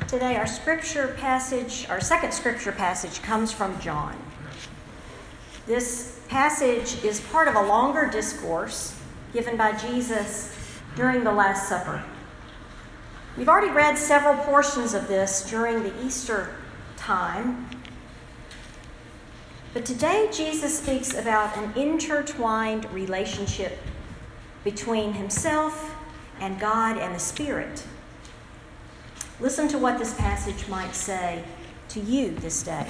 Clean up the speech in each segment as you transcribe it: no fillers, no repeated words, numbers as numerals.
Today, our second scripture passage comes from John. This passage is part of a longer discourse given by Jesus during the Last Supper. We've already read several portions of this during the Easter time, but today Jesus speaks about an intertwined relationship between himself and God and the Spirit. Listen to what this passage might say to you this day.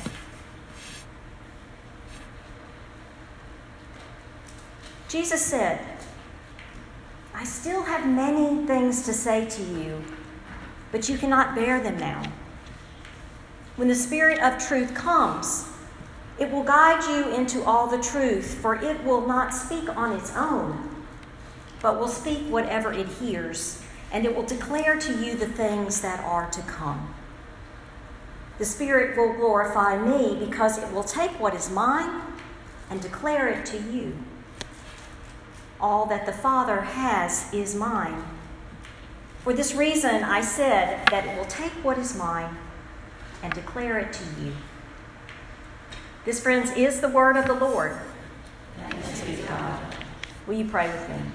Jesus said, "I still have many things to say to you, but you cannot bear them now. When the Spirit of truth comes, it will guide you into all the truth, for it will not speak on its own, but will speak whatever it hears, and it will declare to you the things that are to come. The Spirit will glorify me because it will take what is mine and declare it to you. All that the Father has is mine. For this reason I said that it will take what is mine and declare it to you." This, friends, is the word of the Lord. Thanks be to God. Will you pray with me?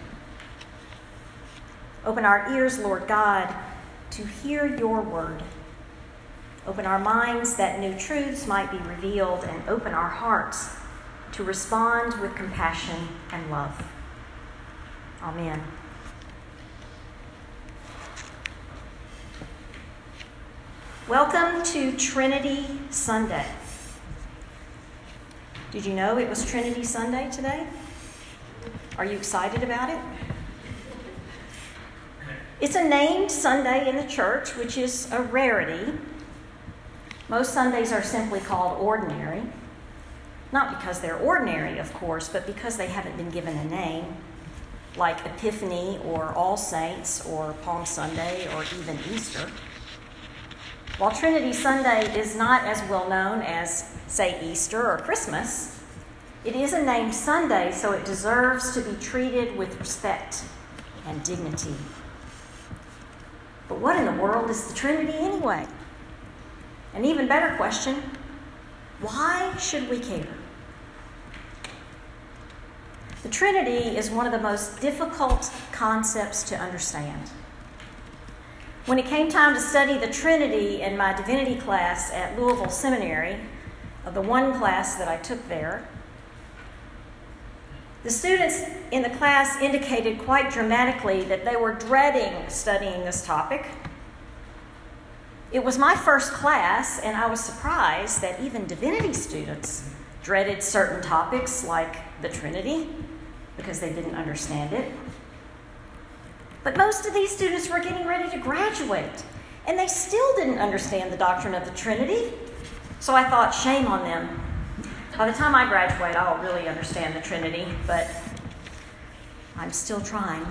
Open our ears, Lord God, to hear your word. Open our minds that new truths might be revealed, and open our hearts to respond with compassion and love. Amen. Welcome to Trinity Sunday. Did you know it was Trinity Sunday today? Are you excited about it? It's a named Sunday in the church, which is a rarity. Most Sundays are simply called ordinary. Not because they're ordinary, of course, but because they haven't been given a name, like Epiphany or All Saints or Palm Sunday or even Easter. While Trinity Sunday is not as well known as, say, Easter or Christmas, it is a named Sunday, so it deserves to be treated with respect and dignity. But what in the world is the Trinity anyway? An even better question, why should we care? The Trinity is one of the most difficult concepts to understand. When it came time to study the Trinity in my divinity class at Louisville Seminary, of the one class that I took there, the students in the class indicated quite dramatically that they were dreading studying this topic. It was my first class, and I was surprised that even divinity students dreaded certain topics like the Trinity because they didn't understand it. But most of these students were getting ready to graduate, and they still didn't understand the doctrine of the Trinity. So I thought, shame on them. By the time I graduate, I'll really understand the Trinity, but I'm still trying.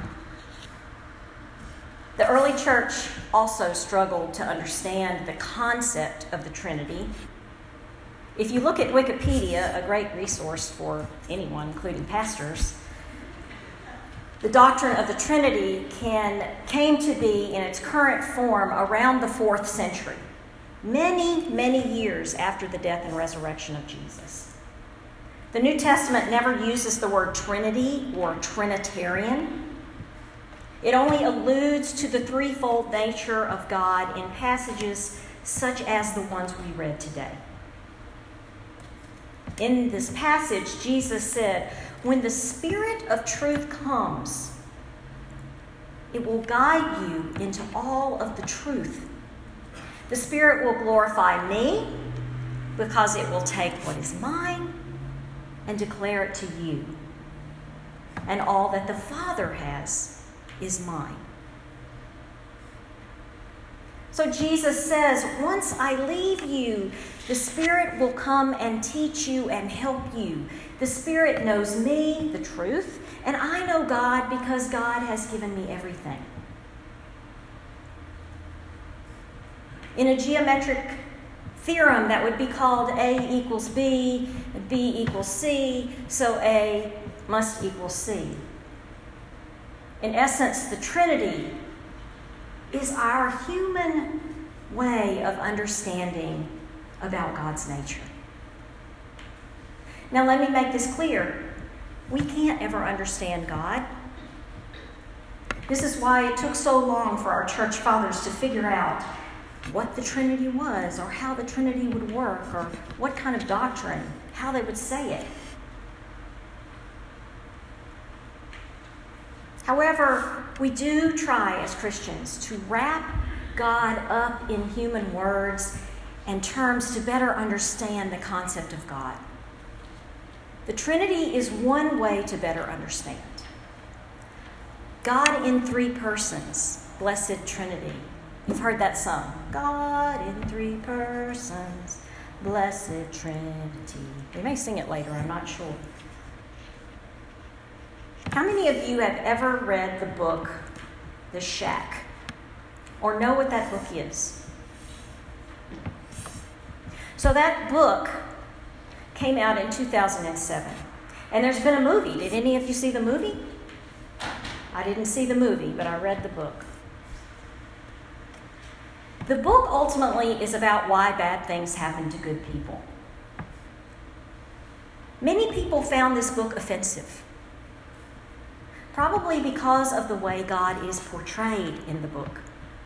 The early church also struggled to understand the concept of the Trinity. If you look at Wikipedia, a great resource for anyone, including pastors, the doctrine of the Trinity came to be in its current form around the 4th century, many, many years after the death and resurrection of Jesus. The New Testament never uses the word Trinity or Trinitarian. It only alludes to the threefold nature of God in passages such as the ones we read today. In this passage, Jesus said, "When the Spirit of truth comes, it will guide you into all of the truth. The Spirit will glorify me because it will take what is mine and declare it to you. And all that the Father has is mine." So Jesus says, once I leave you, the Spirit will come and teach you and help you. The Spirit knows me, the truth, and I know God because God has given me everything. In a geometric theorem that would be called A equals B, B equals C, so A must equal C. In essence, the Trinity is our human way of understanding about God's nature. Now, let me make this clear. We can't ever understand God. This is why it took so long for our church fathers to figure out what the Trinity was, or how the Trinity would work, or what kind of doctrine, how they would say it. However, we do try as Christians to wrap God up in human words and terms to better understand the concept of God. The Trinity is one way to better understand. God in three persons, blessed Trinity. You've heard that song. God in three persons, blessed Trinity. We may sing it later, I'm not sure. How many of you have ever read the book, The Shack, or know what that book is? So that book came out in 2007, and there's been a movie. Did any of you see the movie? I didn't see the movie, but I read the book. The book ultimately is about why bad things happen to good people. Many people found this book offensive, probably because of the way God is portrayed in the book.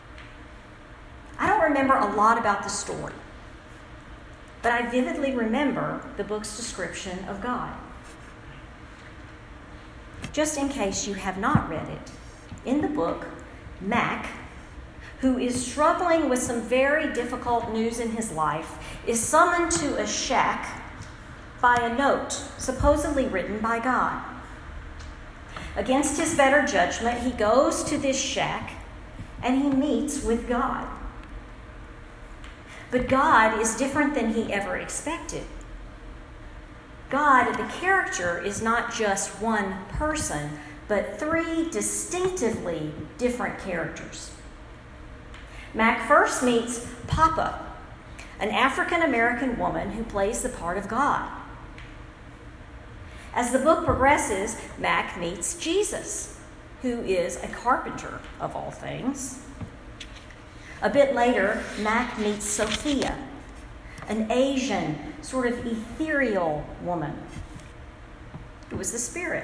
I don't remember a lot about the story, but I vividly remember the book's description of God. Just in case you have not read it, in the book, Mac, who is struggling with some very difficult news in his life, is summoned to a shack by a note supposedly written by God. Against his better judgment, he goes to this shack and he meets with God. But God is different than he ever expected. God, the character, is not just one person, but three distinctively different characters. Mac first meets Papa, an African-American woman who plays the part of God. As the book progresses, Mac meets Jesus, who is a carpenter of all things. A bit later, Mac meets Sophia, an Asian, sort of ethereal woman who was the Spirit.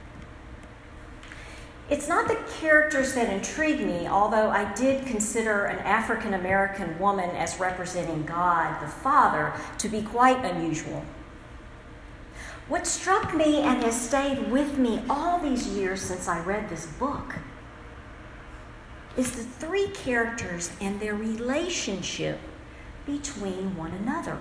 It's not the characters that intrigue me, although I did consider an African-American woman as representing God, the Father, to be quite unusual. What struck me and has stayed with me all these years since I read this book is the three characters and their relationship between one another.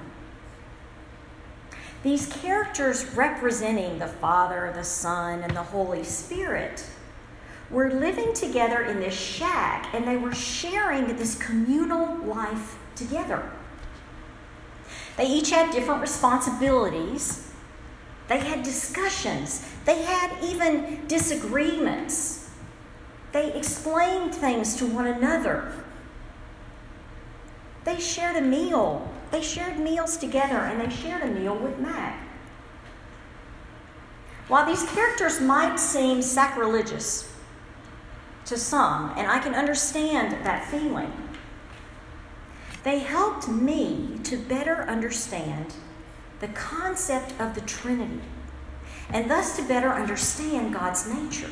These characters representing the Father, the Son, and the Holy Spirit were living together in this shack, and they were sharing this communal life together. They each had different responsibilities. They had discussions. They had even disagreements. They explained things to one another. They shared a meal. They shared meals together, and they shared a meal with Mac. While these characters might seem sacrilegious to some, and I can understand that feeling, they helped me to better understand the concept of the Trinity, and thus to better understand God's nature.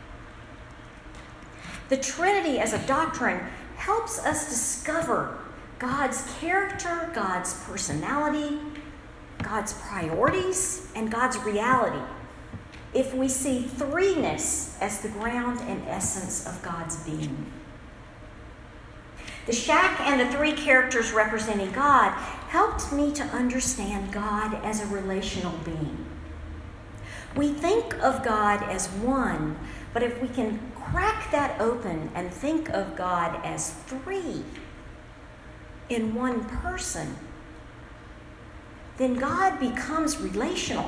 The Trinity as a doctrine helps us discover God's character, God's personality, God's priorities, and God's reality if we see threeness as the ground and essence of God's being. The shack and the three characters representing God helped me to understand God as a relational being. We think of God as one, but if we can crack that open and think of God as three in one person, then God becomes relational.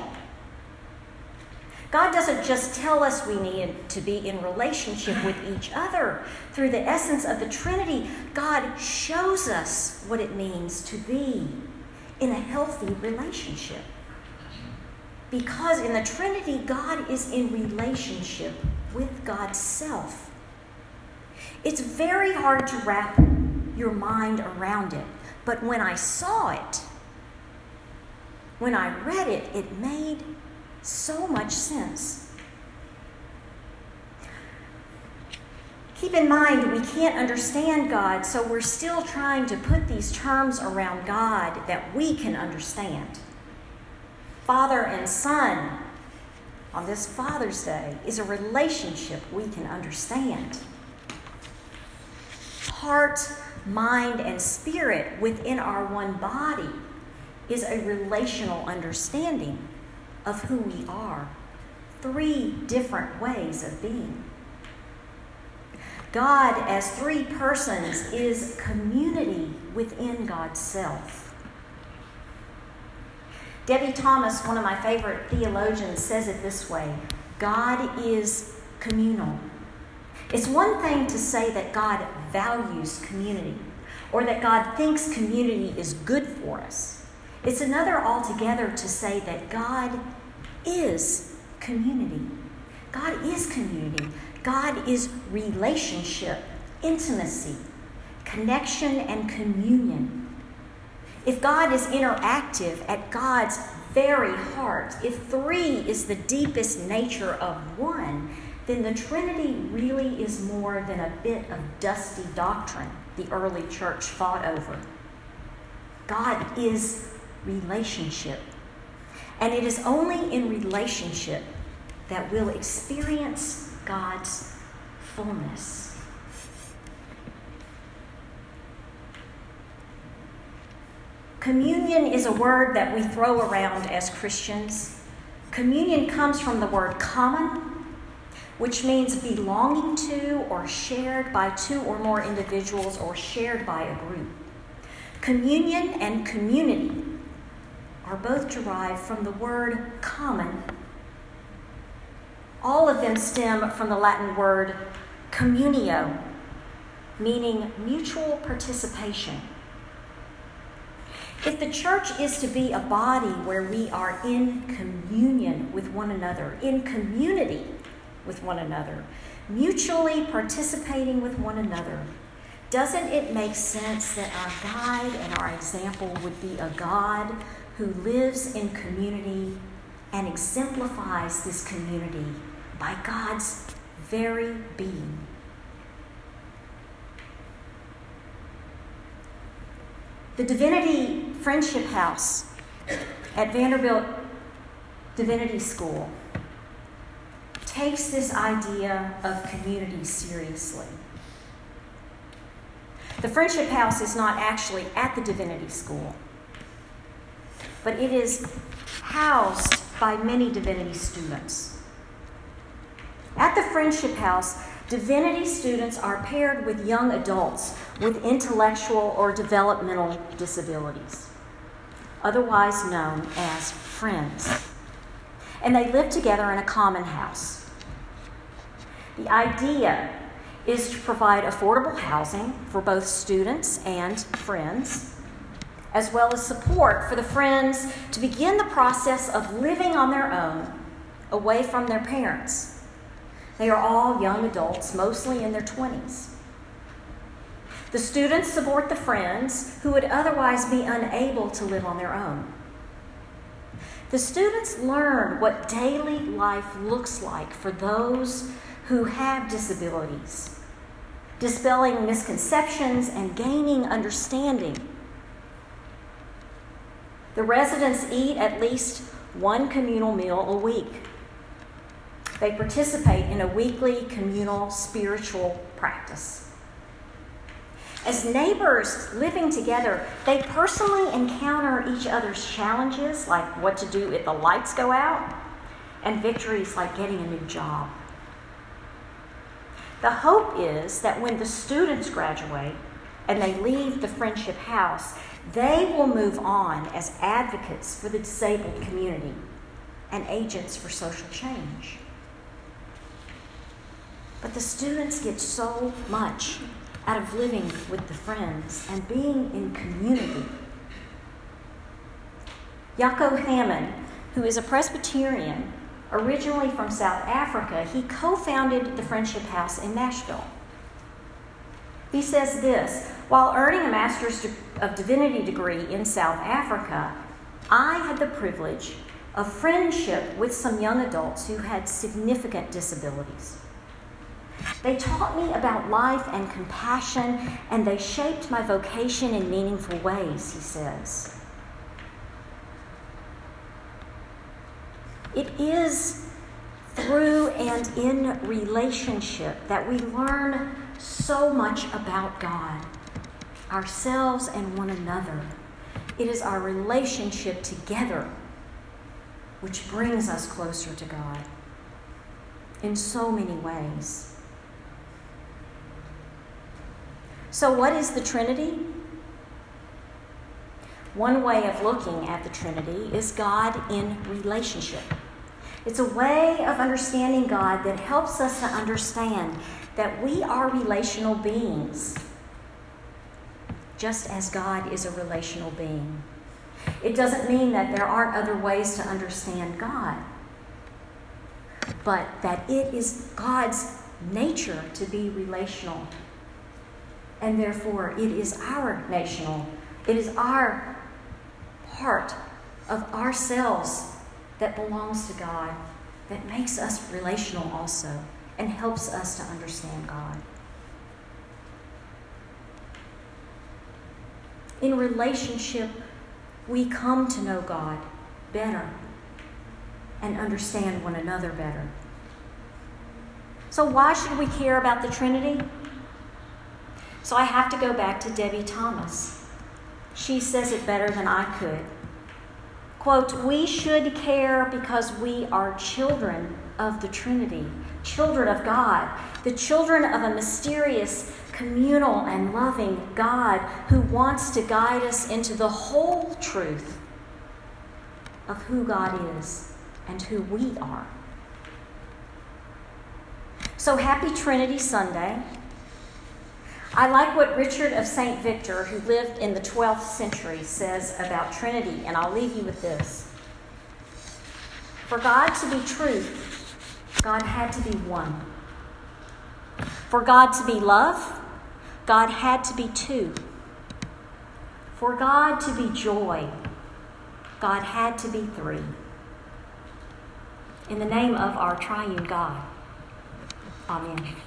God doesn't just tell us we need to be in relationship with each other. Through the essence of the Trinity, God shows us what it means to be in a healthy relationship. Because in the Trinity, God is in relationship with God's self. It's very hard to wrap your mind around it. But when I saw it, when I read it, it made so much sense. Keep in mind, we can't understand God, so we're still trying to put these terms around God that we can understand. Father and Son on this Father's Day is a relationship we can understand. Heart, mind, and spirit within our one body is a relational understanding of who we are. 3 different ways of being. God as 3 persons is community within God's self. Debbie Thomas, one of my favorite theologians, says it this way: God is communal. It's one thing to say that God values community, or that God thinks community is good for us. It's another altogether to say that God is community. God is community. God is relationship, intimacy, connection, and communion. If God is interactive at God's very heart, if 3 is the deepest nature of one, then the Trinity really is more than a bit of dusty doctrine the early church fought over. God is relationship. And it is only in relationship that we'll experience God's fullness. Communion is a word that we throw around as Christians. Communion comes from the word common, which means belonging to or shared by 2 or more individuals or shared by a group. Communion and community are both derived from the word common. All of them stem from the Latin word communio, meaning mutual participation. If the church is to be a body where we are in communion with one another, in community with one another, mutually participating with one another, doesn't it make sense that our guide and our example would be a God who lives in community and exemplifies this community by God's very being? The Divinity Friendship House at Vanderbilt Divinity School takes this idea of community seriously. The Friendship House is not actually at the Divinity School, but it is housed by many divinity students. At the Friendship House, divinity students are paired with young adults with intellectual or developmental disabilities, otherwise known as friends. And they live together in a common house. The idea is to provide affordable housing for both students and friends, as well as support for the friends to begin the process of living on their own, away from their parents. They are all young adults, mostly in their 20s. The students support the friends who would otherwise be unable to live on their own. The students learn what daily life looks like for those who have disabilities, dispelling misconceptions and gaining understanding. The residents eat at least one communal meal a week. They participate in a weekly communal spiritual practice. As neighbors living together, they personally encounter each other's challenges, like what to do if the lights go out, and victories like getting a new job. The hope is that when the students graduate and they leave the Friendship House, they will move on as advocates for the disabled community and agents for social change. But the students get so much out of living with the friends and being in community. Jaco Hammond, who is a Presbyterian, originally from South Africa, he co-founded the Friendship House in Nashville. He says this: while earning a Master's of Divinity degree in South Africa, I had the privilege of friendship with some young adults who had significant disabilities. They taught me about life and compassion, and they shaped my vocation in meaningful ways, he says. It is through and in relationship that we learn so much about God, ourselves, and one another. It is our relationship together which brings us closer to God in so many ways. So, what is the Trinity? One way of looking at the Trinity is God in relationship. It's a way of understanding God that helps us to understand that we are relational beings, just as God is a relational being. It doesn't mean that there aren't other ways to understand God, but that it is God's nature to be relational. And therefore, it is our national, it is our part of ourselves that belongs to God, that makes us relational also, and helps us to understand God. In relationship, we come to know God better and understand one another better. So why should we care about the Trinity? So I have to go back to Debbie Thomas. She says it better than I could. Quote, "We should care because we are children of the Trinity, children of God, the children of a mysterious, communal, and loving God who wants to guide us into the whole truth of who God is and who we are." So happy Trinity Sunday. I like what Richard of St. Victor, who lived in the 12th century, says about Trinity, and I'll leave you with this. For God to be truth, God had to be one. For God to be love, God had to be two. For God to be joy, God had to be three. In the name of our triune God, amen.